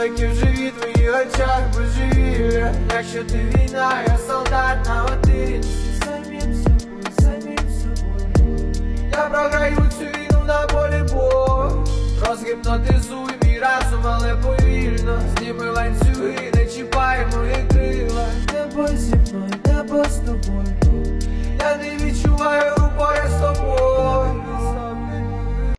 які в живі твої очах божевілля. Якщо ти війна, я солдат наодинці. Самим собою. Я програю цю війну на полі бою. Розгіпнотизую